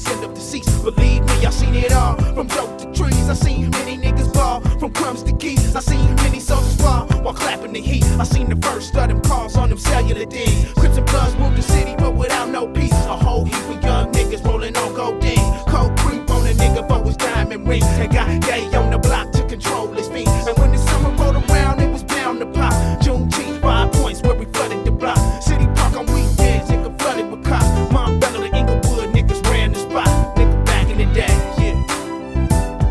niggas end up deceased. Believe me, I seen it all. From dope to trees, I seen many niggas ball. From crumbs to keys, I seen many soldiers fall while clapping the heat. I seen the first of them calls on them cellular D's. Crips and Bloods moved the city.